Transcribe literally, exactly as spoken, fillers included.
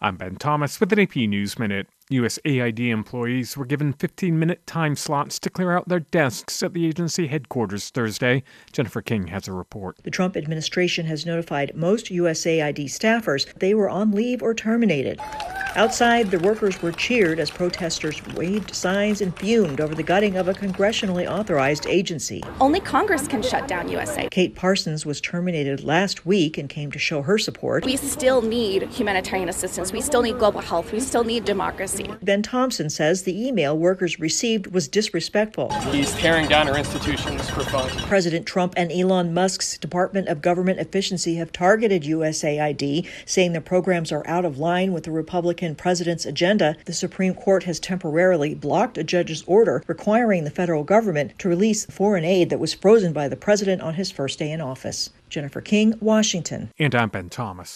I'm Ben Thomas with an A P News Minute. U S A I D employees were given fifteen-minute time slots to clear out their desks at the agency headquarters Thursday. Jennifer King has a report. The Trump administration has notified most U S A I D staffers they were on leave or terminated. Outside, the workers were cheered as protesters waved signs and fumed over the gutting of a congressionally authorized agency. Only Congress can shut down U S A. Kate Parsons was terminated last week and came to show her support. We still need humanitarian assistance. We still need global health. We still need democracy. Ben Thompson says the email workers received was disrespectful. He's tearing down our institutions for fun. President Trump and Elon Musk's Department of Government Efficiency have targeted U S A I D, saying the programs are out of line with the Republican president's agenda. The Supreme Court has temporarily blocked a judge's order requiring the federal government to release foreign aid that was frozen by the president on his first day in office. Jennifer King, Washington. And I'm Ben Thomas.